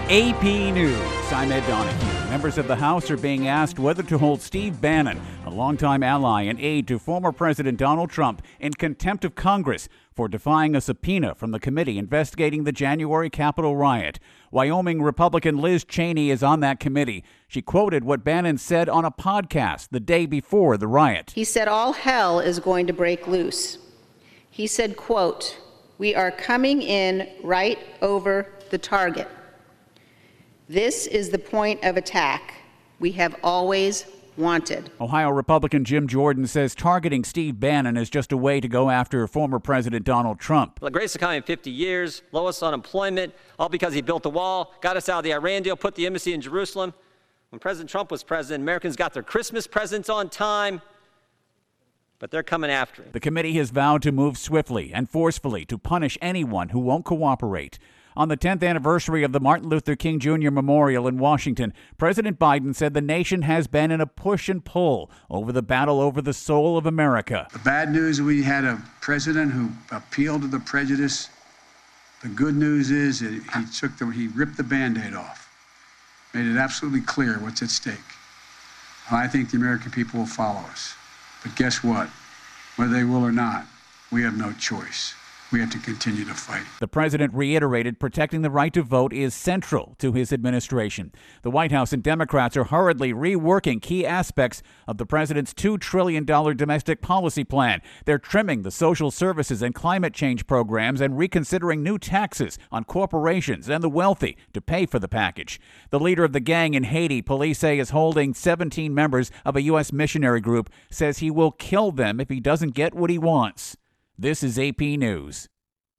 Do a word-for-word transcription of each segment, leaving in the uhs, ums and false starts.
A P News. I'm Ed Donahue. Members of the House are being asked whether to hold Steve Bannon, a longtime ally and aide to former President Donald Trump, in contempt of Congress for defying a subpoena from the committee investigating the January Capitol riot. Wyoming Republican Liz Cheney is on that committee. She quoted what Bannon said on a podcast the day before the riot. He said all hell is going to break loose. He said, quote, "We are coming in right over the target. This is the point of attack we have always wanted." Ohio Republican Jim Jordan says targeting Steve Bannon is just a way to go after former President Donald Trump. The greatest economy in fifty years, lowest unemployment, all because he built the wall, got us out of the Iran deal, put the embassy in Jerusalem. When President Trump was president, Americans got their Christmas presents on time, but they're coming after him. The committee has vowed to move swiftly and forcefully to punish anyone who won't cooperate. On the tenth anniversary of the Martin Luther King Junior Memorial in Washington, President Biden said the nation has been in a push and pull over the battle over the soul of America. The bad news, we had a president who appealed to the prejudice. The good news is that he took the, he ripped the Band-Aid off, made it absolutely clear what's at stake. And I think the American people will follow us. But guess what? Whether they will or not, we have no choice. We have to continue to fight. The president reiterated protecting the right to vote is central to his administration. The White House and Democrats are hurriedly reworking key aspects of the president's two trillion dollars domestic policy plan. They're trimming the social services and climate change programs and reconsidering new taxes on corporations and the wealthy to pay for the package. The leader of the gang in Haiti, police say, is holding seventeen members of a U S missionary group, says he will kill them if he doesn't get what he wants. This is A P News.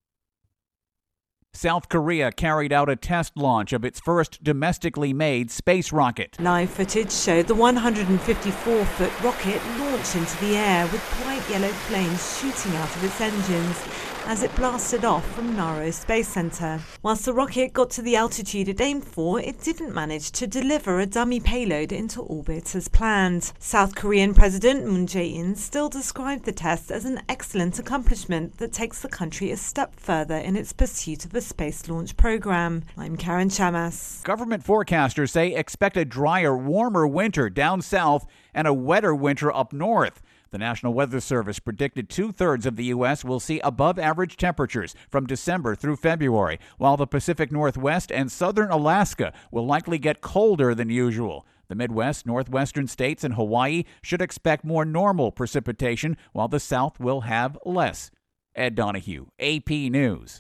South Korea carried out a test launch of its first domestically made space rocket. Live footage showed the one hundred fifty-four foot rocket launch into the air with bright yellow flames shooting out of its engines as it blasted off from Naro Space Center. Whilst the rocket got to the altitude it aimed for, it didn't manage to deliver a dummy payload into orbit as planned. South Korean President Moon Jae-in still described the test as an excellent accomplishment that takes the country a step further in its pursuit of a space launch program. I'm Karen Chamas. Government forecasters say expect a drier, warmer winter down south and a wetter winter up north. The National Weather Service predicted two-thirds of the U S will see above-average temperatures from December through February, while the Pacific Northwest and southern Alaska will likely get colder than usual. The Midwest, northwestern states, and Hawaii should expect more normal precipitation, while the South will have less. Ed Donahue, A P News.